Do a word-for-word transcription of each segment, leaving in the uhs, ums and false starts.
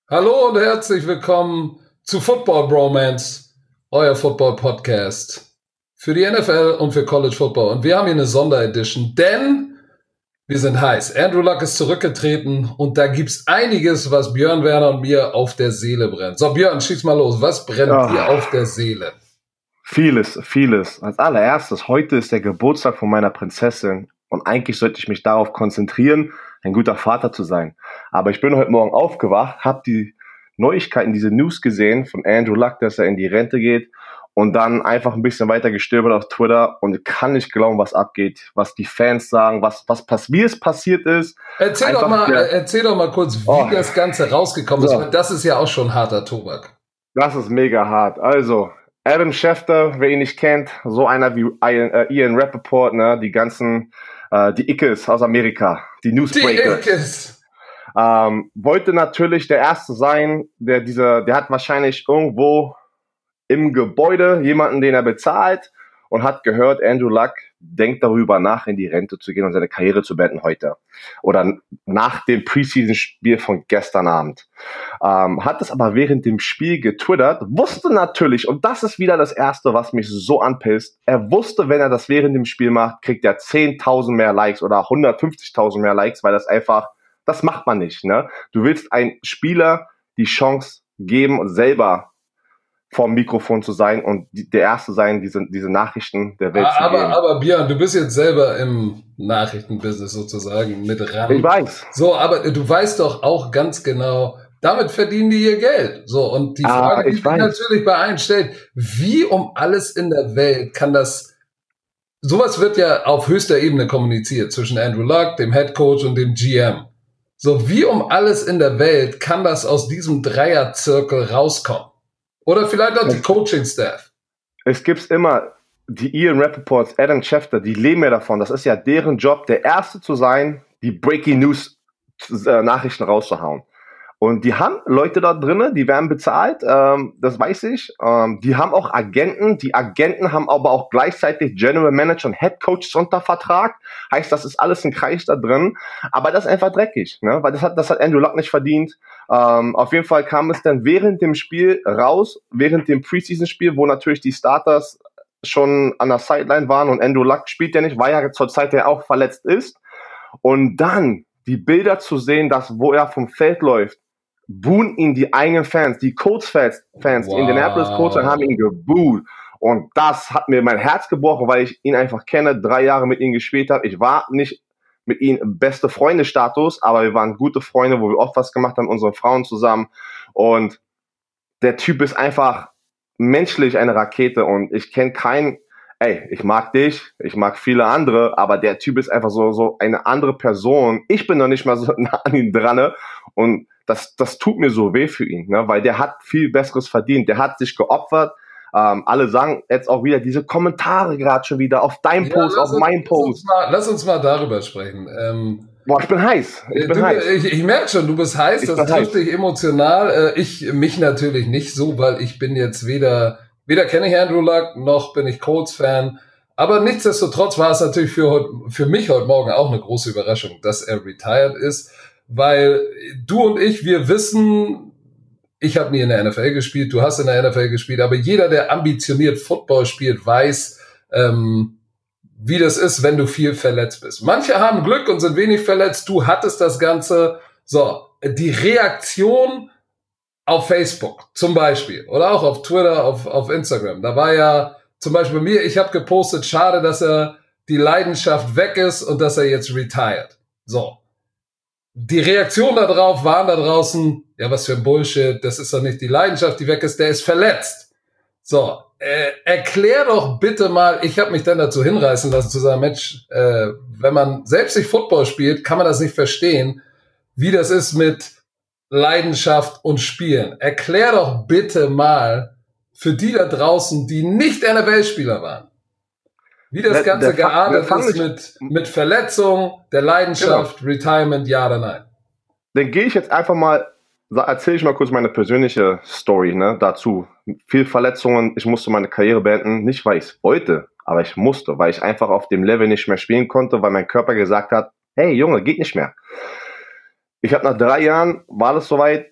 Hallo und herzlich willkommen zu Football Bromance, euer Football Podcast für die N F L und für College Football. Und wir haben hier eine Sonderedition, denn wir sind heiß. Andrew Luck ist zurückgetreten und da gibt's einiges, was Björn Werner und mir auf der Seele brennt. So, Björn, schieß mal los. Was brennt Oh, dir auf der Seele? Vieles, vieles. Als allererstes, heute ist der Geburtstag von meiner Prinzessin und eigentlich sollte ich mich darauf konzentrieren, ein guter Vater zu sein. Aber ich bin heute Morgen aufgewacht, habe die Neuigkeiten, diese News gesehen von Andrew Luck, dass er in die Rente geht und dann einfach ein bisschen weiter gestöbert auf Twitter und kann nicht glauben, was abgeht, was die Fans sagen, was, was pass- wie es passiert ist. Erzähl Einfach doch mal, der, erzähl doch mal kurz, wie oh, das Ganze rausgekommen ist, so. weil das ist ja auch schon harter Tobak. Das ist mega hart. Also, Adam Schefter, wer ihn nicht kennt, so einer wie Ian, äh, Ian Rappaport, ne, die ganzen, äh, die Ickes aus Amerika, die Die Newsbreakers, Ickes. ähm, wollte natürlich der Erste sein, der diese, der hat wahrscheinlich irgendwo im Gebäude jemanden, den er bezahlt und hat gehört, Andrew Luck denkt darüber nach, in die Rente zu gehen und seine Karriere zu beenden heute. Oder nach dem Preseason-Spiel von gestern Abend. Ähm, hat es aber während dem Spiel getwittert, wusste natürlich, und das ist wieder das Erste, was mich so anpisst, er wusste, wenn er das während dem Spiel macht, kriegt er zehntausend mehr Likes oder hundertfünfzigtausend mehr Likes, weil das einfach, das macht man nicht, ne? Du willst einem Spieler die Chance geben und selber vorm Mikrofon zu sein und die, der Erste sein, diese, diese Nachrichten der Welt aber, zu geben. Aber Björn, du bist jetzt selber im Nachrichtenbusiness sozusagen mit ran. Ich weiß. So, aber du weißt doch auch ganz genau, damit verdienen die ihr Geld. So, und die Ah, Frage, die ich sich weiß. natürlich bei allen stellt, wie um alles in der Welt kann das, sowas wird ja auf höchster Ebene kommuniziert zwischen Andrew Luck, dem Head Coach und dem G M. So, wie um alles in der Welt kann das aus diesem Dreierzirkel rauskommen? Oder vielleicht auch die Coaching-Staff. Es gibt immer die Ian Rappaports, Adam Schefter, die leben ja davon. Das ist ja deren Job, der Erste zu sein, die Breaking News äh, Nachrichten rauszuhauen. Und die haben Leute da drinnen, die werden bezahlt, ähm, das weiß ich. Ähm, die haben auch Agenten. Die Agenten haben aber auch gleichzeitig General Manager und Head Coaches unter Vertrag. Heißt, das ist alles ein Kreis da drin. Aber das ist einfach dreckig, ne? Weil das hat, das hat Andrew Luck nicht verdient. Ähm, auf jeden Fall kam es dann während dem Spiel raus, während dem Preseason-Spiel, wo natürlich die Starters schon an der Sideline waren und Andrew Luck spielt ja nicht, weil er zur Zeit ja auch verletzt ist. Und dann die Bilder zu sehen, dass wo er vom Feld läuft, buhen ihn die eigenen Fans, die Colts-Fans, Fans, wow. Die Indianapolis Colts haben ihn geboot. Und das hat mir mein Herz gebrochen, weil ich ihn einfach kenne, drei Jahre mit ihm gespielt habe. Ich war nicht mit ihm im beste Freunde-Status, aber wir waren gute Freunde, wo wir oft was gemacht haben, unsere Frauen zusammen. Und der Typ ist einfach menschlich eine Rakete und ich kenne keinen, ey, ich mag dich, ich mag viele andere, aber der Typ ist einfach so, so eine andere Person. Ich bin noch nicht mal so nah an ihn dran und das, das tut mir so weh für ihn, ne? Weil der hat viel Besseres verdient, der hat sich geopfert. Ähm, alle sagen jetzt auch wieder diese Kommentare gerade schon wieder auf deinem ja, Post, auf uns, meinem Post. Lass uns mal, lass uns mal darüber sprechen. Ähm, Boah, ich bin heiß. Ich bin du, heiß. Ich, ich merke schon, du bist heiß, ich das trifft dich emotional. Ich mich natürlich nicht so, weil ich bin jetzt weder, weder kenne ich Andrew Luck, noch bin ich Colts-Fan. Aber nichtsdestotrotz war es natürlich für, für mich heute Morgen auch eine große Überraschung, dass er retired ist. Weil du und ich, wir wissen, ich habe nie in der N F L gespielt, du hast in der N F L gespielt, aber jeder, der ambitioniert Football spielt, weiß, ähm, wie das ist, wenn du viel verletzt bist. Manche haben Glück und sind wenig verletzt, du hattest das Ganze. So, die Reaktion auf Facebook zum Beispiel oder auch auf Twitter, auf, auf Instagram, da war ja zum Beispiel bei mir, ich habe gepostet, schade, dass er die Leidenschaft weg ist und dass er jetzt retired. So. Die Reaktion darauf waren da draußen, ja, was für ein Bullshit, das ist doch nicht die Leidenschaft, die weg ist, der ist verletzt. So, äh, erklär doch bitte mal, ich habe mich dann dazu hinreißen lassen zu sagen, Mensch, äh, wenn man selbst nicht Football spielt, kann man das nicht verstehen, wie das ist mit Leidenschaft und Spielen. Erklär doch bitte mal für die da draußen, die nicht N F L-Spieler waren, wie das der, Ganze der, geartet der ist mit, mit Verletzung, der Leidenschaft, genau. Retirement, ja oder nein. Dann gehe ich jetzt einfach mal, erzähle ich mal kurz meine persönliche Story, ne, dazu. Viel Verletzungen, ich musste meine Karriere beenden, nicht weil ich es wollte, aber ich musste, weil ich einfach auf dem Level nicht mehr spielen konnte, weil mein Körper gesagt hat, hey Junge, geht nicht mehr. Ich habe nach drei Jahren, war das soweit,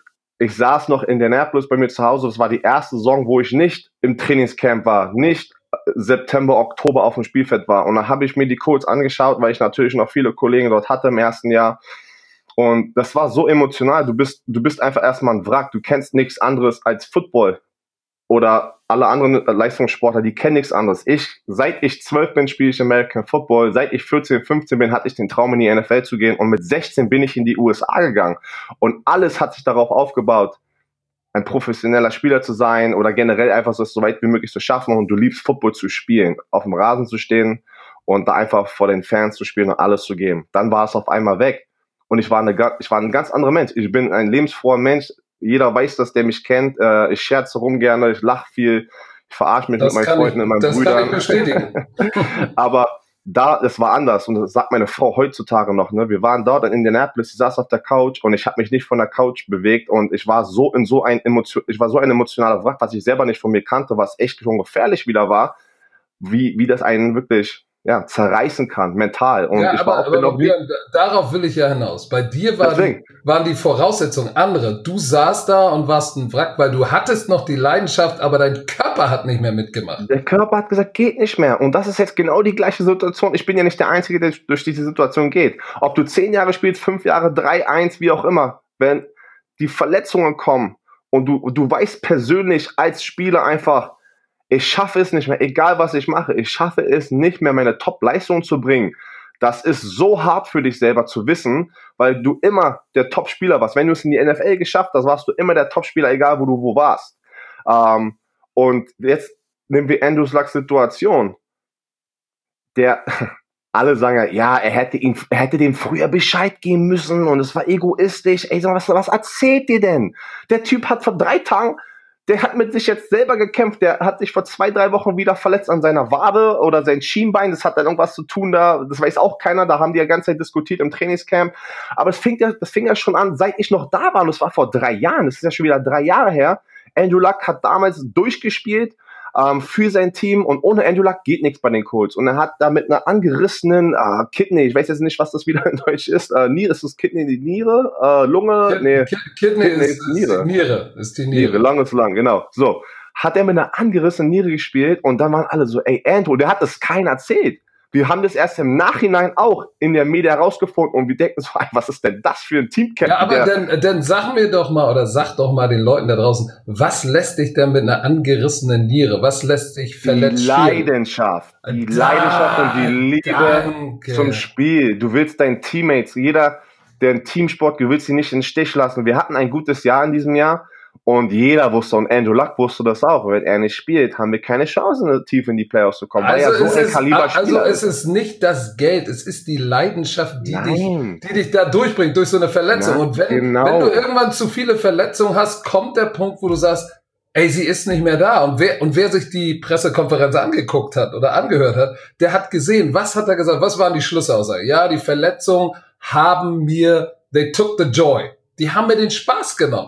ich saß noch in Indianapolis bei mir zu Hause. Das war die erste Saison, wo ich nicht im Trainingscamp war, nicht September, Oktober auf dem Spielfeld war. Und dann habe ich mir die Colts angeschaut, weil ich natürlich noch viele Kollegen dort hatte im ersten Jahr. Und das war so emotional. Du bist, du bist einfach erstmal ein Wrack. Du kennst nichts anderes als Football. Oder alle anderen Leistungssportler, die kennen nichts anderes. Ich, seit ich zwölf bin, spiele ich American Football. Seit ich vierzehn, fünfzehn bin, hatte ich den Traum, in die N F L zu gehen. Und mit sechzehn bin ich in die U S A gegangen. Und alles hat sich darauf aufgebaut, ein professioneller Spieler zu sein oder generell einfach so, so weit wie möglich zu schaffen. Und du liebst Football zu spielen, auf dem Rasen zu stehen und da einfach vor den Fans zu spielen und alles zu geben. Dann war es auf einmal weg. Und ich war, eine, ich war ein ganz anderer Mensch. Ich bin ein lebensfroher Mensch. Jeder weiß das, der mich kennt. Äh, ich scherze rum gerne, ich lache viel, ich verarsche mich das mit meinen Freunden und meinen das Brüdern. Das kann ich bestätigen. Aber da, es war anders und das sagt meine Frau heutzutage noch. Ne? Wir waren dort in Indianapolis, sie saß auf der Couch und ich habe mich nicht von der Couch bewegt und ich war so in so ein Emotion, ich war so ein emotionaler Wrack, was ich selber nicht von mir kannte, was echt schon gefährlich wieder war, wie wie das einen wirklich ja, zerreißen kann, mental. Und ja, ich aber, war auch aber noch Björn, darauf will ich ja hinaus. Bei dir war die, waren die Voraussetzungen andere. Du saßt da und warst ein Wrack, weil du hattest noch die Leidenschaft, aber dein Körper hat nicht mehr mitgemacht. Der Körper hat gesagt, geht nicht mehr. Und das ist jetzt genau die gleiche Situation. Ich bin ja nicht der Einzige, der durch diese Situation geht. Ob du zehn Jahre spielst, fünf Jahre, drei, eins, wie auch immer. Wenn die Verletzungen kommen und du, du weißt persönlich als Spieler einfach, ich schaffe es nicht mehr, egal was ich mache, ich schaffe es nicht mehr, meine Top-Leistung zu bringen. Das ist so hart für dich selber zu wissen, weil du immer der Top-Spieler warst. Wenn du es in die N F L geschafft hast, warst du immer der Top-Spieler, egal wo du wo warst. Ähm, und jetzt nehmen wir Andrew Lucks Situation. Der, alle sagen ja, er hätte ihn, er hätte dem früher Bescheid geben müssen und es war egoistisch. Ey, was, was erzählt ihr denn? Der Typ hat vor drei Tagen Der hat mit sich jetzt selber gekämpft. Der hat sich vor zwei, drei Wochen wieder verletzt an seiner Wade oder sein Schienbein. Das hat dann irgendwas zu tun da. Das weiß auch keiner. Da haben die ja ganze Zeit diskutiert im Trainingscamp. Aber es fing ja, das fing ja schon an, seit ich noch da war. Und das war vor drei Jahren. Das ist ja schon wieder drei Jahre her. Andrew Luck hat damals durchgespielt ähm, für sein Team. Und ohne Andrew Luck geht nichts bei den Colts. Und er hat da mit einer angerissenen äh, Kidney, ich weiß jetzt nicht, was das wieder in Deutsch ist. Äh, Niere, ist das Kidney die Niere? Äh, Lunge? Kid, nee. Kid, Kidney, Kidney ist, ist Niere. Die Niere. Ist die Niere. Niere, lang ist lang, genau. So. Hat er mit einer angerissenen Niere gespielt und dann waren alle so, ey, Andrew, der hat das keiner erzählt. Wir haben das erst im Nachhinein auch in der Media rausgefunden und wir denken so, was ist denn das für ein Teamcaptain? Ja, aber dann, dann sag mir doch mal oder sag doch mal den Leuten da draußen, was lässt dich denn mit einer angerissenen Niere, was lässt dich verletzt Die Leidenschaft, die da, Leidenschaft und die Liebe danke. Zum Spiel. Du willst deinen Teammates, jeder, der einen Teamsport, du willst sie nicht in den Stich lassen. Wir hatten ein gutes Jahr in diesem Jahr. Und jeder wusste, und Andrew Luck wusste das auch, wenn er nicht spielt, haben wir keine Chance, tief in die Playoffs zu kommen, also weil er so ein ist, Kaliber-Spieler Also es ist nicht das Geld, es ist die Leidenschaft, die, Nein. dich, die dich da durchbringt, durch so eine Verletzung. Nein, und wenn, genau. wenn du irgendwann zu viele Verletzungen hast, kommt der Punkt, wo du sagst, ey, sie ist nicht mehr da. Und wer, und wer sich die Pressekonferenz angeguckt hat oder angehört hat, der hat gesehen, was hat er gesagt, was waren die Schlussaussagen? Ja, die Verletzungen haben mir, they took the joy. Die haben mir den Spaß genommen.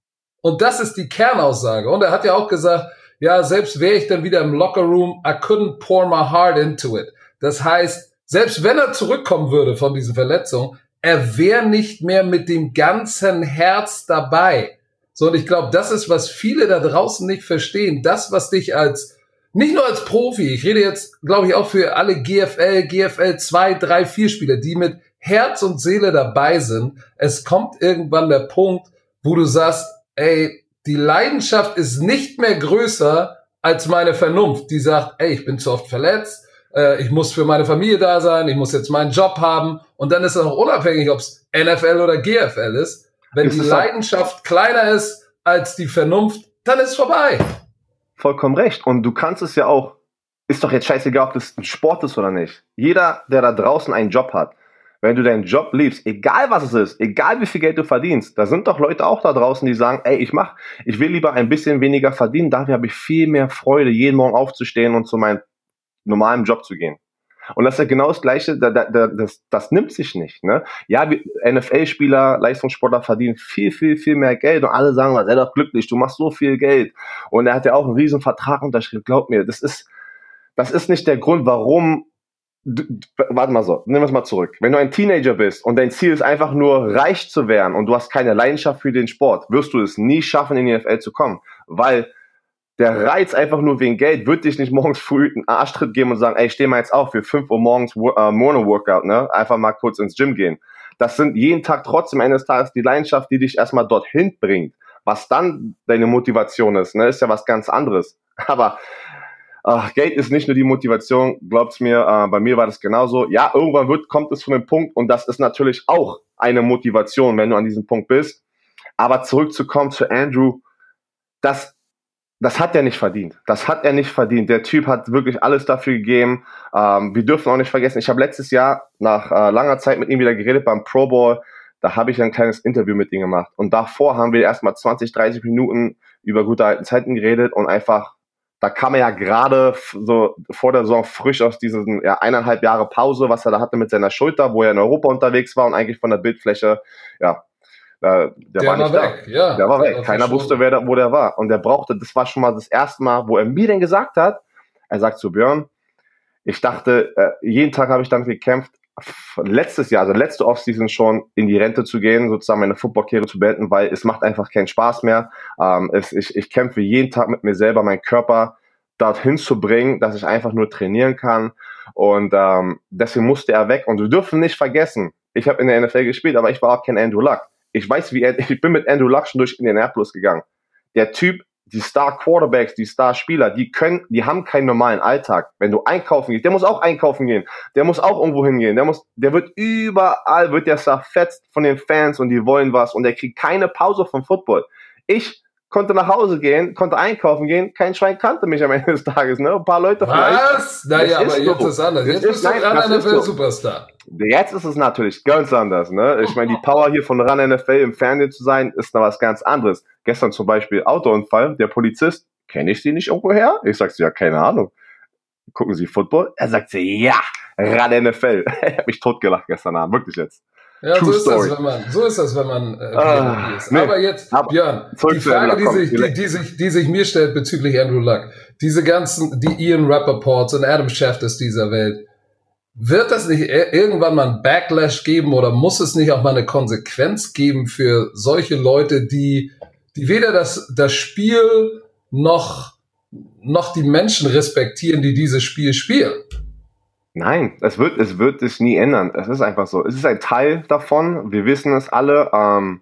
Und das ist die Kernaussage. Und er hat ja auch gesagt, ja, selbst wäre ich dann wieder im Lockerroom, I couldn't pour my heart into it. Das heißt, selbst wenn er zurückkommen würde von diesen Verletzungen, er wäre nicht mehr mit dem ganzen Herz dabei. So, und ich glaube, das ist, was viele da draußen nicht verstehen. Das, was dich als, nicht nur als Profi, ich rede jetzt, glaube ich, auch für alle G F L, G F L zwei, drei, vier Spieler, die mit Herz und Seele dabei sind. Es kommt irgendwann der Punkt, wo du sagst, ey, die Leidenschaft ist nicht mehr größer als meine Vernunft, die sagt, ey, ich bin zu oft verletzt, äh, ich muss für meine Familie da sein, ich muss jetzt meinen Job haben. Und dann ist es auch unabhängig, ob es N F L oder G F L ist. Wenn ist die Leidenschaft kleiner ist als die Vernunft, dann ist es vorbei. Vollkommen recht. Und du kannst es ja auch, ist doch jetzt scheißegal, ob das ein Sport ist oder nicht. Jeder, der da draußen einen Job hat, wenn du deinen Job liebst, egal was es ist, egal wie viel Geld du verdienst, da sind doch Leute auch da draußen, die sagen, ey, ich mach, ich will lieber ein bisschen weniger verdienen, dafür habe ich viel mehr Freude, jeden Morgen aufzustehen und zu meinem normalen Job zu gehen. Und das ist ja genau das Gleiche, da, da, das, das nimmt sich nicht, ne? Ja, N F L-Spieler, Leistungssportler verdienen viel, viel, viel mehr Geld und alle sagen, sei doch glücklich, du machst so viel Geld. Und er hat ja auch einen riesen Vertrag unterschrieben, glaub mir, das ist, das ist nicht der Grund, warum du, warte mal so, nehmen wir es mal zurück. Wenn du ein Teenager bist und dein Ziel ist einfach nur reich zu werden und du hast keine Leidenschaft für den Sport, wirst du es nie schaffen, in die N F L zu kommen, weil der Reiz einfach nur wegen Geld wird dich nicht morgens früh einen Arschtritt geben und sagen, ey, steh mal jetzt auf für fünf Uhr morgens äh, Mono-Workout, ne? Einfach mal kurz ins Gym gehen. Das sind jeden Tag trotzdem eines Tages die Leidenschaft, die dich erstmal dorthin bringt. Was dann deine Motivation ist, ne, ist ja was ganz anderes. Aber ach, Geld ist nicht nur die Motivation, glaubt's mir, äh, bei mir war das genauso. Ja, irgendwann wird, kommt es zu einem Punkt und das ist natürlich auch eine Motivation, wenn du an diesem Punkt bist. Aber zurückzukommen zu Andrew, das Das hat er nicht verdient. Das hat er nicht verdient. Der Typ hat wirklich alles dafür gegeben. Ähm, wir dürfen auch nicht vergessen, ich habe letztes Jahr nach äh, langer Zeit mit ihm wieder geredet beim Pro Bowl. Da habe ich ein kleines Interview mit ihm gemacht. Und davor haben wir erstmal zwanzig, dreißig Minuten über gute alten Zeiten geredet und einfach, da kam er ja gerade so vor der Saison frisch aus diesen ja, eineinhalb Jahre Pause, was er da hatte mit seiner Schulter, wo er in Europa unterwegs war und eigentlich von der Bildfläche, ja, Der, der, der war nicht war weg, da. Ja. Der war der weg. War Keiner wusste, wer da, wo der war. Und der brauchte, das war schon mal das erste Mal, wo er mir denn gesagt hat, er sagt zu Björn, ich dachte, äh, jeden Tag habe ich damit gekämpft, letztes Jahr, also letzte Offseason schon in die Rente zu gehen, sozusagen meine Football-Karriere zu beenden, weil es macht einfach keinen Spaß mehr. Ähm, es, ich, ich kämpfe jeden Tag mit mir selber, meinen Körper dorthin zu bringen, dass ich einfach nur trainieren kann. Und ähm, deswegen musste er weg. Und wir dürfen nicht vergessen, ich habe in der N F L gespielt, aber ich war auch kein Andrew Luck. Ich weiß, wie er, ich bin mit Andrew Luck schon durch Indianapolis gegangen. Der Typ, die Star-Quarterbacks, die Star-Spieler, die können, die haben keinen normalen Alltag. Wenn du einkaufen gehst, der muss auch einkaufen gehen. Der muss auch irgendwo hingehen. Der muss, der wird überall, wird der zerfetzt von den Fans und die wollen was und der kriegt keine Pause vom Football. Ich konnte nach Hause gehen, konnte einkaufen gehen, kein Schwein kannte mich am Ende des Tages, ne? Ein paar Leute vielleicht. Was? Naja, aber jetzt ist es anders. Jetzt bist du gerade N F L-Superstar. Jetzt ist es natürlich ganz anders, ne? Ich meine, die Power hier von Run N F L im Fernsehen zu sein, ist noch was ganz anderes. Gestern zum Beispiel Autounfall, der Polizist, kenne ich Sie nicht irgendwo her? Ich sag sie, ja, keine Ahnung. Gucken Sie Football? Er sagt sie, ja, Run N F L. Er hat mich totgelacht gestern Abend, wirklich jetzt. Ja, True so ist Story. das, wenn man, so ist das, wenn man äh, ah, ist. Nee, aber jetzt, aber Björn, die Frage, die sich, die, die sich, die sich mir stellt bezüglich Andrew Luck, diese ganzen, die Ian Rappaports und Adam Schefters dieser Welt, wird das nicht irgendwann mal ein Backlash geben oder muss es nicht auch mal eine Konsequenz geben für solche Leute, die, die weder das, das Spiel noch, noch die Menschen respektieren, die dieses Spiel spielen? Nein, es wird, es wird sich nie ändern. Es ist einfach so. Es ist ein Teil davon. Wir wissen es alle. Ähm,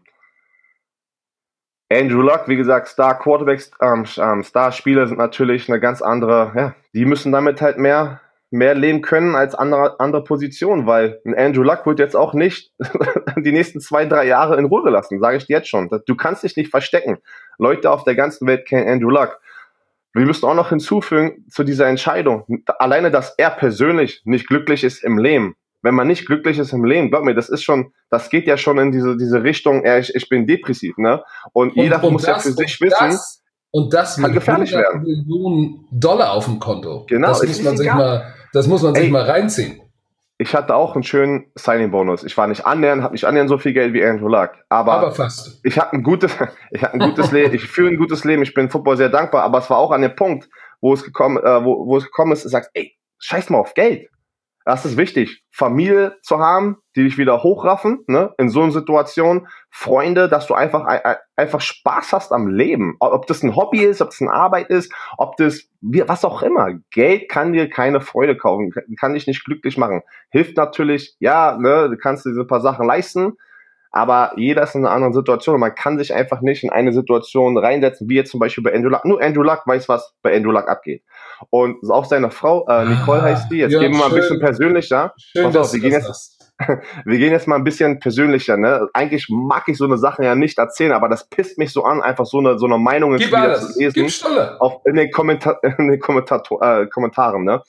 Andrew Luck, wie gesagt, Star Quarterbacks, ähm, Star Spieler sind natürlich eine ganz andere, ja, die müssen damit halt mehr, mehr leben können als andere, andere Positionen, weil ein Andrew Luck wird jetzt auch nicht die nächsten zwei, drei Jahre in Ruhe gelassen, sage ich dir jetzt schon. Du kannst dich nicht verstecken. Leute auf der ganzen Welt kennen Andrew Luck. Wir müssen auch noch hinzufügen zu dieser Entscheidung, alleine, dass er persönlich nicht glücklich ist im Leben. Wenn man nicht glücklich ist im Leben, glaub mir, das ist schon, das geht ja schon in diese diese Richtung, ja, ich, ich bin depressiv, ne? Und, und jeder und muss das, ja für sich wissen, das, und das kann gefährlich werden. Millionen Dollar auf dem Konto. Genau, das muss man sich mal, das muss man Ey, sich mal reinziehen. Ich hatte auch einen schönen Signing-Bonus. Ich war nicht annähernd, habe nicht annähernd so viel Geld wie Andrew Luck. Aber, aber fast. Ich hatte ein gutes, ich hatte ein gutes Leben. Ich führe ein gutes Leben. Ich bin Football sehr dankbar. Aber es war auch an dem Punkt, wo es gekommen, äh, wo, wo es gekommen ist, du sagst, ey, scheiß mal auf Geld. Das ist wichtig, Familie zu haben, die dich wieder hochraffen, ne? In so einer Situation, Freunde, dass du einfach einfach Spaß hast am Leben. Ob das ein Hobby ist, ob das eine Arbeit ist, ob das, was auch immer. Geld kann dir keine Freude kaufen, kann dich nicht glücklich machen. Hilft natürlich, ja, ne, du kannst dir ein paar Sachen leisten, aber jeder ist in einer anderen Situation und man kann sich einfach nicht in eine Situation reinsetzen, wie jetzt zum Beispiel bei Andrew Luck. Nur Andrew Luck weiß, was bei Andrew Luck abgeht. Und auch seine Frau, äh, Nicole ah, heißt die, jetzt ja, gehen wir mal ein bisschen persönlicher. Schön, Pass auf, wir gehen jetzt, wir gehen jetzt mal ein bisschen persönlicher, ne? Eigentlich mag ich so eine Sache ja nicht erzählen, aber das pisst mich so an, einfach so eine, so eine Meinung Gib alles. zu lesen. Auf, in den, Kommentar in den Kommentator äh, Kommentaren, ne?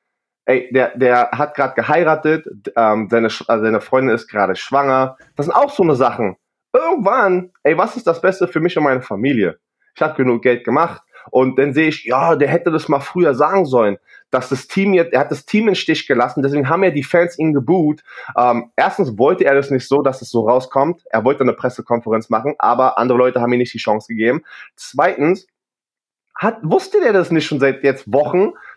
Ey, der, der hat gerade geheiratet, ähm, seine, also seine Freundin ist gerade schwanger. Das sind auch so eine Sachen. Irgendwann, ey, was ist das Beste für mich und meine Familie? Ich habe genug Geld gemacht und dann sehe ich, ja, der hätte das mal früher sagen sollen, dass das Team jetzt, er hat das Team im Stich gelassen, deswegen haben ja die Fans ihn geboot. Ähm, erstens wollte er das nicht so, dass es so rauskommt. Er wollte eine Pressekonferenz machen, aber andere Leute haben ihm nicht die Chance gegeben. Zweitens, Hat, wusste der das nicht schon seit jetzt Wochen,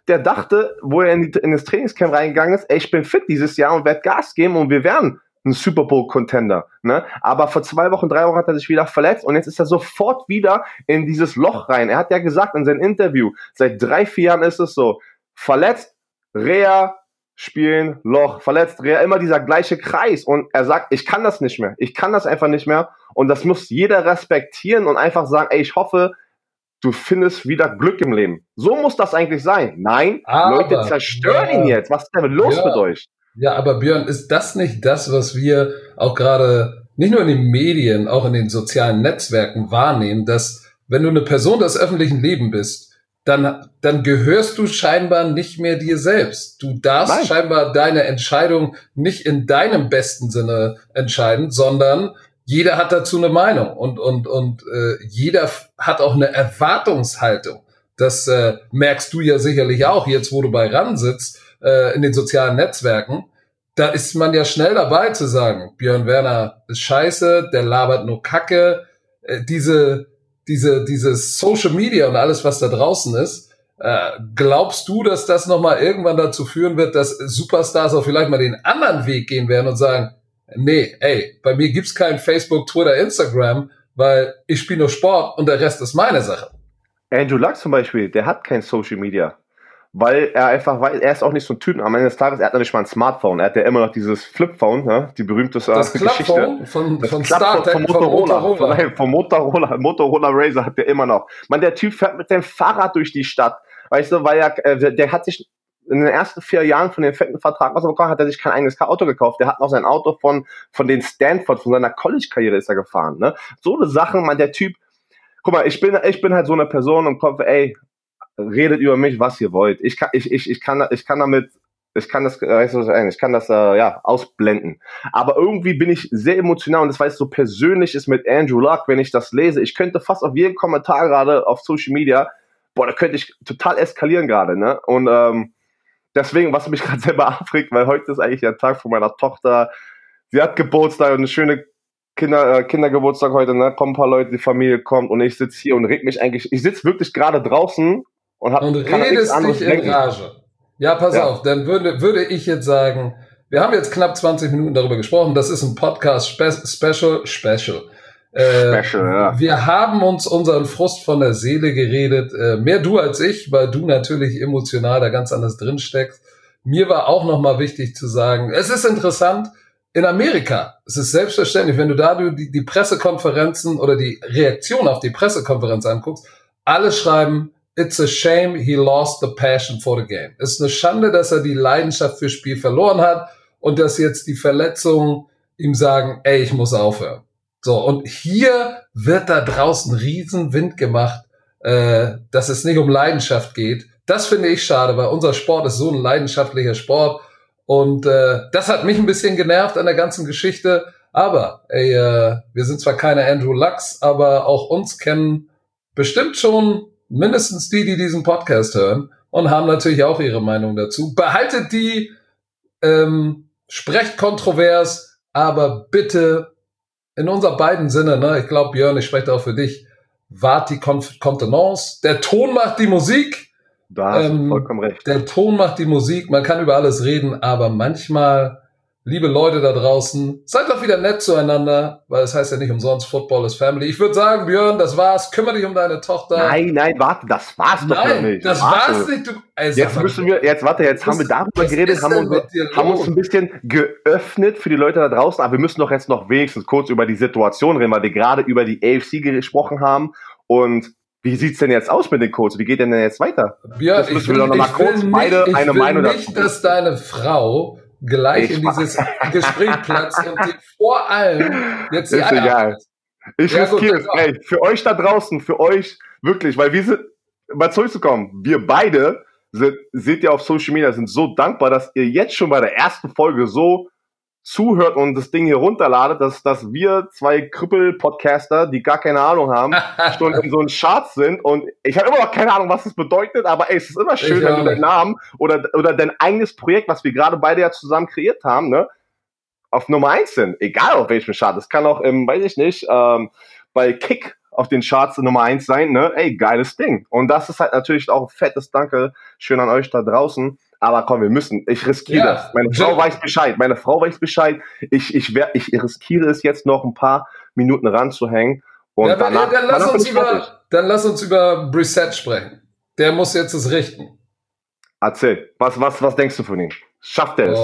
der dachte, wo er in, die, in das Trainingscamp reingegangen ist, ey, ich bin fit dieses Jahr und werde Gas geben und wir werden ein Super Bowl-Contender. Ne? Aber vor zwei Wochen, drei Wochen hat er sich wieder verletzt und jetzt ist er sofort wieder in dieses Loch rein. Er hat ja gesagt in seinem Interview, seit drei, vier Jahren ist es so, verletzt, Reha, spielen, Loch, verletzt, Reha, immer dieser gleiche Kreis. Und er sagt, ich kann das nicht mehr. Ich kann das einfach nicht mehr. Und das muss jeder respektieren und einfach sagen, ey, ich hoffe, du findest wieder Glück im Leben. So muss das eigentlich sein. Nein, aber, Leute zerstören ja, ihn jetzt. Was ist denn los ja, mit euch? Ja, aber Björn, ist das nicht das, was wir auch gerade nicht nur in den Medien, auch in den sozialen Netzwerken wahrnehmen, dass wenn du eine Person des öffentlichen Lebens bist, dann, dann gehörst du scheinbar nicht mehr dir selbst. Du darfst Nein. scheinbar deine Entscheidung nicht in deinem besten Sinne entscheiden, sondern jeder hat dazu eine Meinung und und und äh, jeder hat auch eine Erwartungshaltung. Das äh, merkst du ja sicherlich auch jetzt, wo du bei RAN sitzt, äh, in den sozialen Netzwerken. Da ist man ja schnell dabei zu sagen, Björn Werner ist scheiße, der labert nur Kacke. Äh, diese diese dieses Social Media und alles, was da draußen ist, äh, glaubst du, dass das nochmal irgendwann dazu führen wird, dass Superstars auch vielleicht mal den anderen Weg gehen werden und sagen, nee, ey, bei mir gibt's kein Facebook, Twitter, Instagram, weil ich spiele nur Sport und der Rest ist meine Sache. Andrew Luck zum Beispiel, der hat kein Social Media, weil er einfach weiß, er ist auch nicht so ein Typ. Am Ende des Tages, er hat noch nicht mal ein Smartphone, er hat ja immer noch dieses Flipphone, ne? Die berühmte äh, das Geschichte. Von, das von Startech, von Motorola. Von Motorola. Von, von Motorola, Motorola Razr hat der immer noch. Man, der Typ fährt mit dem Fahrrad durch die Stadt, weißt du, weil er, äh, der hat sich in den ersten vier Jahren von dem fetten Vertrag, was er bekommen hat, hat er sich kein eigenes Auto gekauft. Der hat noch sein Auto von, von den Stanford, von seiner College-Karriere ist er gefahren, ne? So eine Sachen, man, der Typ, guck mal, ich bin, ich bin halt so eine Person und komme, ey, redet über mich, was ihr wollt. Ich kann, ich, ich, ich kann, ich kann damit, ich kann das, weißt du, ich kann das, äh, ja, ausblenden. Aber irgendwie bin ich sehr emotional und das, weil es so persönlich ist mit Andrew Luck, wenn ich das lese. Ich könnte fast auf jeden Kommentar gerade auf Social Media, boah, da könnte ich total eskalieren gerade, ne? Und, ähm, deswegen, was mich gerade selber aufregt, weil heute ist eigentlich der Tag von meiner Tochter. Sie hat Geburtstag und eine schöne Kinder, äh, Kindergeburtstag heute, ne? Kommen ein paar Leute, die Familie kommt und ich sitze hier und reg mich eigentlich, ich sitze wirklich gerade draußen und hab und redest dich in Rage. Ja, pass ja. auf, dann würde, würde ich jetzt sagen, wir haben jetzt knapp zwanzig Minuten darüber gesprochen, das ist ein Podcast Spe- Special, Special. Äh, Special, ja. Wir haben uns unseren Frust von der Seele geredet, äh, mehr du als ich, weil du natürlich emotional da ganz anders drin steckst. Mir war auch nochmal wichtig zu sagen, es ist interessant, in Amerika, es ist selbstverständlich, wenn du da die, die Pressekonferenzen oder die Reaktion auf die Pressekonferenz anguckst, alle schreiben, it's a shame he lost the passion for the game. Es ist eine Schande, dass er die Leidenschaft fürs Spiel verloren hat und dass jetzt die Verletzungen ihm sagen, ey, ich muss aufhören. So, und hier wird da draußen Riesenwind gemacht, äh, dass es nicht um Leidenschaft geht. Das finde ich schade, weil unser Sport ist so ein leidenschaftlicher Sport. Und äh, das hat mich ein bisschen genervt an der ganzen Geschichte. Aber ey, äh, wir sind zwar keine Andrew Lucks, aber auch uns kennen bestimmt schon mindestens die, die diesen Podcast hören und haben natürlich auch ihre Meinung dazu. Behaltet die, ähm, sprecht kontrovers, aber bitte in unser beiden Sinne, ne? Ich glaube, Björn, ich spreche auch für dich, wart die Konf- Kontenance. Der Ton macht die Musik. Da hast ähm, du vollkommen recht. Der Ton macht die Musik, man kann über alles reden, aber manchmal, liebe Leute da draußen, seid doch wieder nett zueinander, weil es heißt ja nicht umsonst, Football is Family. Ich würde sagen, Björn, das war's, kümmere dich um deine Tochter. Nein, nein, warte, das war's doch nein, nicht. das warte. war's nicht. Du, also, jetzt müssen wir, jetzt warte, jetzt haben wir darüber geredet, haben uns, haben uns ein bisschen geöffnet für die Leute da draußen, aber wir müssen doch jetzt noch wenigstens kurz über die Situation reden, weil wir gerade über die A F C gesprochen haben und wie sieht's denn jetzt aus mit den Codes? Wie geht denn denn jetzt weiter? Björn, das müssen ich will, wir doch noch mal kurz nicht, beide ich eine will Meinung nicht, dazu. Dass deine Frau gleich ich in dieses Gespräch platzt und die vor allem jetzt die Ist Eier egal. Ich ja, riskiere es. Ey, für euch da draußen, für euch wirklich, weil wir sind, mal zurückzukommen, wir beide sind, seht ihr auf Social Media, sind so dankbar, dass ihr jetzt schon bei der ersten Folge so zuhört und das Ding hier runterladet, dass, dass wir zwei Krüppel-Podcaster, die gar keine Ahnung haben, schon in so einem Charts sind und ich habe immer noch keine Ahnung, was das bedeutet, aber ey, es ist immer schön, ich wenn du deinen Namen oder, oder dein eigenes Projekt, was wir gerade beide ja zusammen kreiert haben, ne, auf Nummer eins sind, egal auf welchem Chart. Das kann auch im, weiß ich nicht, ähm, bei Kick auf den Charts Nummer eins sein, ne? Ey, geiles Ding. Und das ist halt natürlich auch ein fettes Danke, schön an euch da draußen. Aber komm, wir müssen, ich riskiere Ja, das. Meine Frau weiß Bescheid, meine Frau weiß Bescheid. Ich, ich, wär, ich riskiere es jetzt noch ein paar Minuten ranzuhängen. Und ja, danach, dann, lass danach uns über, dann lass uns über Brissett sprechen. Der muss jetzt es richten. Erzähl, was, was, was denkst du von ihm? Schafft er es?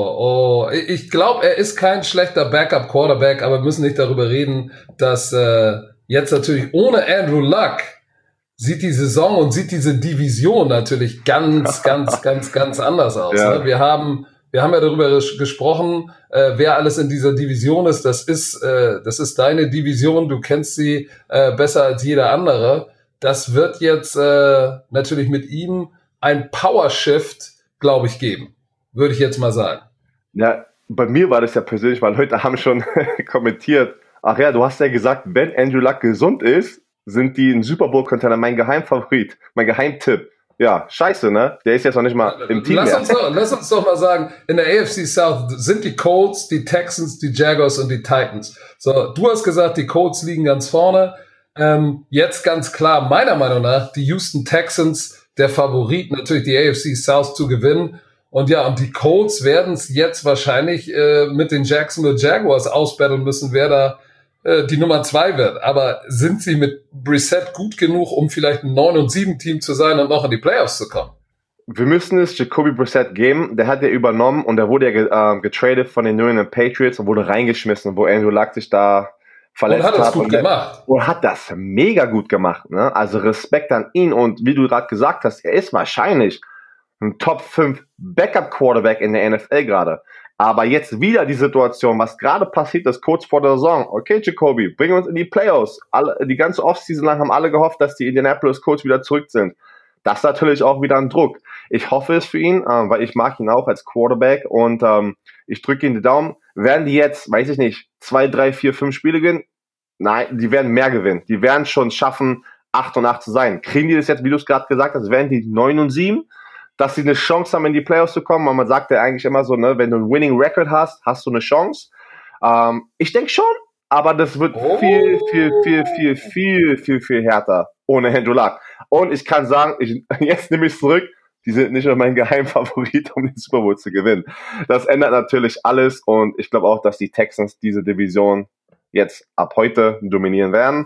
Oh, oh. Ich glaube, er ist kein schlechter Backup-Quarterback, aber wir müssen nicht darüber reden, dass äh, jetzt natürlich ohne Andrew Luck sieht die Saison und sieht diese Division natürlich ganz, ganz, ganz, ganz anders aus. Ja. Ne? Wir haben, wir haben ja darüber gesprochen, äh, wer alles in dieser Division ist. Das ist, äh, das ist deine Division. Du kennst sie äh, besser als jeder andere. Das wird jetzt äh, natürlich mit ihm ein Power-Shift, glaube ich, geben. Würde ich jetzt mal sagen. Ja, bei mir war das ja persönlich, weil Leute haben schon kommentiert, ach ja, du hast ja gesagt, wenn Andrew Luck gesund ist, sind die ein Super Bowl-Contender mein Geheimfavorit, mein Geheimtipp. Ja, scheiße, ne? Der ist jetzt noch nicht mal im Team lass mehr. Uns doch, lass uns doch mal sagen, in der A F C South sind die Colts, die Texans, die Jaguars und die Titans. So, du hast gesagt, die Colts liegen ganz vorne. Ähm, jetzt ganz klar, meiner Meinung nach, die Houston Texans, der Favorit, natürlich die A F C South zu gewinnen. Und ja, und die Colts werden es jetzt wahrscheinlich äh, mit den Jacksonville Jaguars ausbattlen müssen, wer da äh, die Nummer zwei wird. Aber sind sie mit Brissett gut genug, um vielleicht ein neun und sieben Team zu sein und noch in die Playoffs zu kommen? Wir müssen es Jacoby Brissett geben. Der hat ja übernommen und der wurde ja ge- äh, getradet von den New England Patriots und wurde reingeschmissen, wo Andrew Luck sich da verletzt hat. Und hat das gut und gemacht. Und hat das mega gut gemacht. Ne? Also Respekt an ihn. Und wie du gerade gesagt hast, er ist wahrscheinlich ein Top fünf Backup-Quarterback in der N F L gerade. Aber jetzt wieder die Situation, was gerade passiert ist, kurz vor der Saison. Okay, Jacoby, bring uns in die Playoffs. Alle, die ganze Offseason lang haben alle gehofft, dass die Indianapolis Colts wieder zurück sind. Das ist natürlich auch wieder ein Druck. Ich hoffe es für ihn, äh, weil ich mag ihn auch als Quarterback und ähm, ich drücke ihm die Daumen. Werden die jetzt, weiß ich nicht, zwei, drei, vier, fünf Spiele gewinnen? Nein, die werden mehr gewinnen. Die werden schon schaffen, acht und acht zu sein. Kriegen die das jetzt, wie du es gerade gesagt hast, werden die neun und sieben? Dass sie eine Chance haben, in die Playoffs zu kommen. Man sagt ja eigentlich immer so, ne, wenn du einen Winning Record hast, hast du eine Chance. Ähm, ich denke schon, aber das wird oh. viel, viel, viel, viel, viel, viel, viel härter ohne Andrew Luck. Und ich kann sagen, ich, jetzt nehme ich es zurück, die sind nicht mehr mein Geheimfavorit, um den Super Bowl zu gewinnen. Das ändert natürlich alles und ich glaube auch, dass die Texans diese Division jetzt ab heute dominieren werden.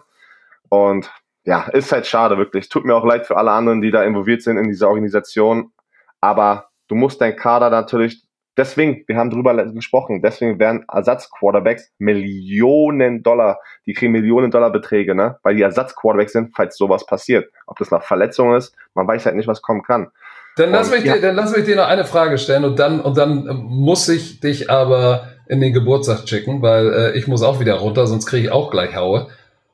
Und ja, ist halt schade, wirklich. Tut mir auch leid für alle anderen, die da involviert sind in dieser Organisation. Aber du musst deinen Kader natürlich, deswegen, wir haben drüber gesprochen, deswegen werden Ersatzquarterbacks Millionen Dollar, die kriegen Millionen Dollar Beträge, ne? Weil die Ersatzquarterbacks sind, falls sowas passiert. Ob das nach Verletzung ist, man weiß halt nicht, was kommen kann. Dann lass, mich ja. dir, dann lass mich dir noch eine Frage stellen und dann, und dann muss ich dich aber in den Geburtstag schicken, weil äh, ich muss auch wieder runter, sonst kriege ich auch gleich Haue.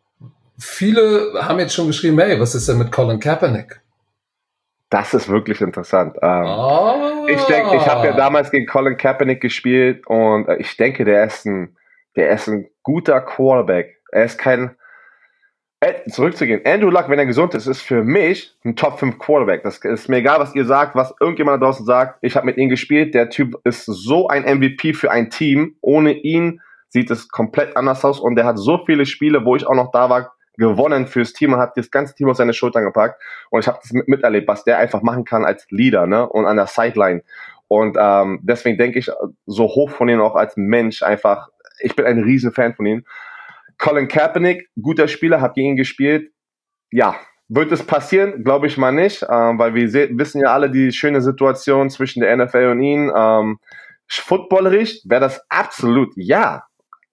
Viele haben jetzt schon geschrieben, hey, was ist denn mit Colin Kaepernick? Das ist wirklich interessant. Ähm, oh. Ich denke, ich habe ja damals gegen Colin Kaepernick gespielt und äh, ich denke, der ist ein, der ist ein guter Quarterback. Er ist kein, äh, zurückzugehen, Andrew Luck, wenn er gesund ist, ist für mich ein Top fünf Quarterback. Das ist mir egal, was ihr sagt, was irgendjemand da draußen sagt. Ich habe mit ihm gespielt. Der Typ ist so ein M V P für ein Team. Ohne ihn sieht es komplett anders aus und der hat so viele Spiele, wo ich auch noch da war, gewonnen fürs Team und hat das ganze Team auf seine Schultern gepackt und ich habe das mit, miterlebt, was der einfach machen kann als Leader, ne, und an der Sideline und ähm, deswegen denke ich so hoch von ihm auch als Mensch einfach, ich bin ein riesen Fan von ihm. Colin Kaepernick, guter Spieler, habt ihr ihn gespielt? Ja, wird es passieren? Glaube ich mal nicht, ähm, weil wir se- wissen ja alle die schöne Situation zwischen der N F L und ihm. Ähm, footballerisch wäre das absolut, ja,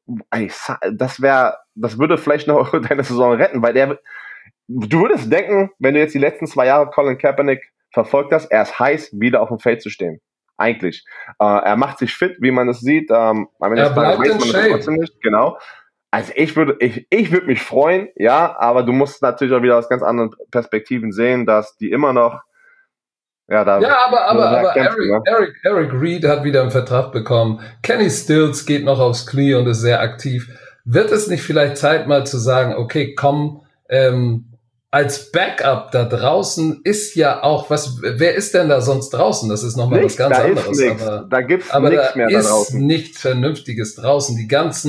das wäre, das würde vielleicht noch deine Saison retten, weil der, du würdest denken, wenn du jetzt die letzten zwei Jahre Colin Kaepernick verfolgt hast, er ist heiß, wieder auf dem Feld zu stehen. Eigentlich. Äh, er macht sich fit, wie man es sieht. Ähm, er bleibt in Shape. Trotzdem nicht. Genau. Also ich würde, ich, ich würde mich freuen, ja, aber du musst natürlich auch wieder aus ganz anderen Perspektiven sehen, dass die immer noch Ja, da ja, aber, aber, aber kämpfen, Eric, ne? Eric, Eric Reed hat wieder einen Vertrag bekommen. Kenny Stills geht noch aufs Knie und ist sehr aktiv. Wird es nicht vielleicht Zeit, mal zu sagen, okay, komm, ähm, als Backup da draußen ist ja auch, was, wer ist denn da sonst draußen? Das ist nochmal was ganz da anderes. Ist nix. Aber, Da gibt's aber nichts da mehr da ist draußen. nichts Vernünftiges draußen. Die ganzen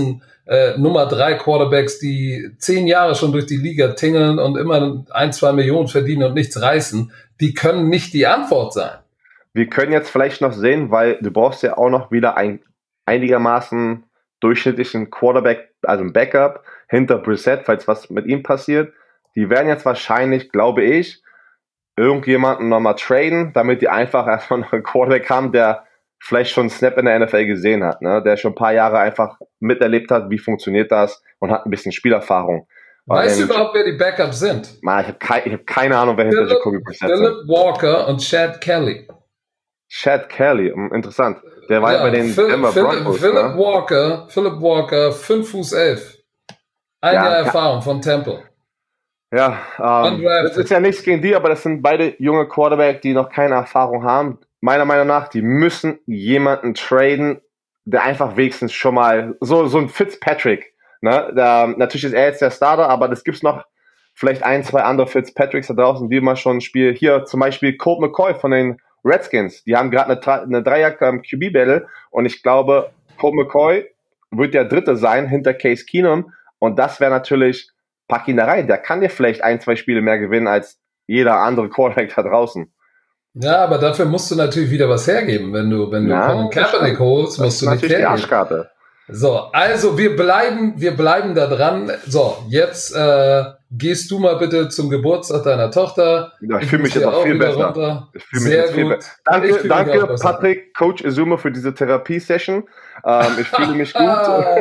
äh, Nummer drei Quarterbacks, die zehn Jahre schon durch die Liga tingeln und immer ein, zwei Millionen verdienen und nichts reißen, die können nicht die Antwort sein. Wir können jetzt vielleicht noch sehen, weil du brauchst ja auch noch wieder ein einigermaßen durchschnittlichen Quarterback, also ein Backup hinter Brissett, falls was mit ihm passiert. Die werden jetzt wahrscheinlich, glaube ich, irgendjemanden nochmal traden, damit die einfach erstmal noch einen Quarterback haben, der vielleicht schon einen Snap in der N F L gesehen hat, ne? Der schon ein paar Jahre einfach miterlebt hat, wie funktioniert das und hat ein bisschen Spielerfahrung. Weißt du überhaupt, wer die Backups sind? Man, ich habe kei- hab keine Ahnung, wer hinter Jacoby Brissett ist. Philip Walker und Chad Kelly. Chad Kelly, interessant. Der war ja, ja bei den Phil, Denver Philip, Broncos. Philip ne? Walker, Philip Walker, fünf Fuß elf. Ein Ja, Jahr ka- Erfahrung von Temple. Ja, ähm, Undrafted. das ist ja nichts gegen die, aber das sind beide junge Quarterback, die noch keine Erfahrung haben. Meiner Meinung nach, die müssen jemanden traden, der einfach wenigstens schon mal, so, so ein Fitzpatrick, ne? Da, natürlich ist er jetzt der Starter, aber das gibt's noch vielleicht ein, zwei andere Fitzpatricks da draußen, die mal schon ein Spiel, hier zum Beispiel Colt McCoy von den Redskins, die haben gerade eine, Tra- eine Dreier-Q B-Battle und ich glaube, Colt McCoy wird der Dritte sein hinter Case Keenum und das wäre natürlich, pack ihn da rein, der kann dir vielleicht ein, zwei Spiele mehr gewinnen als jeder andere Quarterback da draußen. Ja, aber dafür musst du natürlich wieder was hergeben. Wenn du, wenn du Ja, Colin Kaepernick holst, musst du nicht natürlich die hergeben. Arschkarte. So, also wir bleiben, wir bleiben da dran. So, jetzt äh, gehst du mal bitte zum Geburtstag deiner Tochter. Ja, ich fühle mich jetzt auch viel besser. Runter. Ich fühle mich Sehr jetzt viel gut. besser. Danke, Ich fühl mich danke auch besser. Patrick, Coach Izuma für diese Therapie-Session. Ähm, ich fühle mich gut.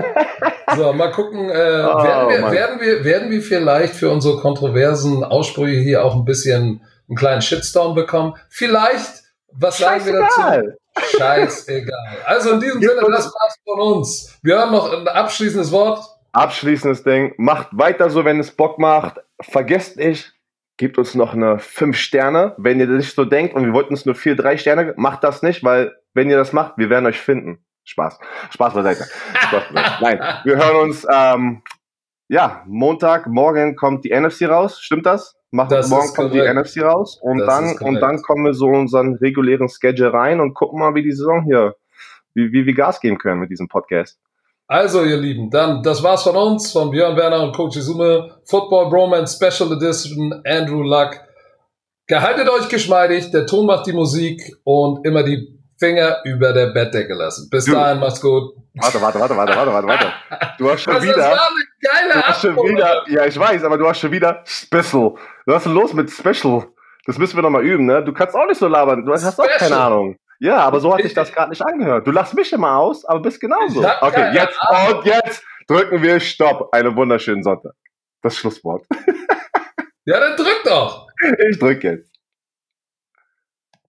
So, mal gucken, äh, Oh, werden, wir, Mann. werden, wir, werden wir vielleicht für unsere kontroversen Aussprüche hier auch ein bisschen einen kleinen Shitstorm bekommen? Vielleicht, was sagen wir dazu? Scheißegal. Scheißegal. Also in diesem Gib Sinne, uns- das war's von uns. Wir haben noch ein abschließendes Wort. Abschließendes Ding. Macht weiter so, wenn es Bock macht. Vergesst nicht, gebt uns noch eine fünf Sterne, wenn ihr das nicht so denkt und wir wollten uns nur vier, drei Sterne. Macht das nicht, weil wenn ihr das macht, wir werden euch finden. Spaß. Spaß beiseite. Spaß beiseite. Nein, wir hören uns, ähm, ja, Montag, morgen kommt die N F C raus. Stimmt das? Machen, Das morgen ist kommt die korrekt. N F C raus und Das dann, ist korrekt. und dann kommen wir so in unseren regulären Schedule rein und gucken mal, wie die Saison hier, wie, wie wir Gas geben können mit diesem Podcast. Also, ihr Lieben, dann, das war's von uns, von Björn Werner und Coach Izume. Football Bromance Special Edition, Andrew Luck. Gehaltet euch geschmeidig, der Ton macht die Musik und immer die Finger über der Bettdecke lassen. Bis Du- dahin, macht's gut. Warte, warte, warte, warte, warte, warte, warte. Du hast schon Also, das wieder, war eine geile du hast schon Antwort. wieder, ja, ich weiß, aber du hast schon wieder Special. Was ist denn los mit Special? Das müssen wir nochmal üben, ne? Du kannst auch nicht so labern. Du hast auch Special. keine Ahnung. Ja, aber so hat sich Ich- das gerade nicht angehört. Du lachst mich immer aus, aber bist genauso. Ich hab Okay, keine jetzt, Ahnung. und jetzt drücken wir Stopp. Einen wunderschönen Sonntag. Das Schlusswort. Ja, dann drück doch. Ich drück jetzt.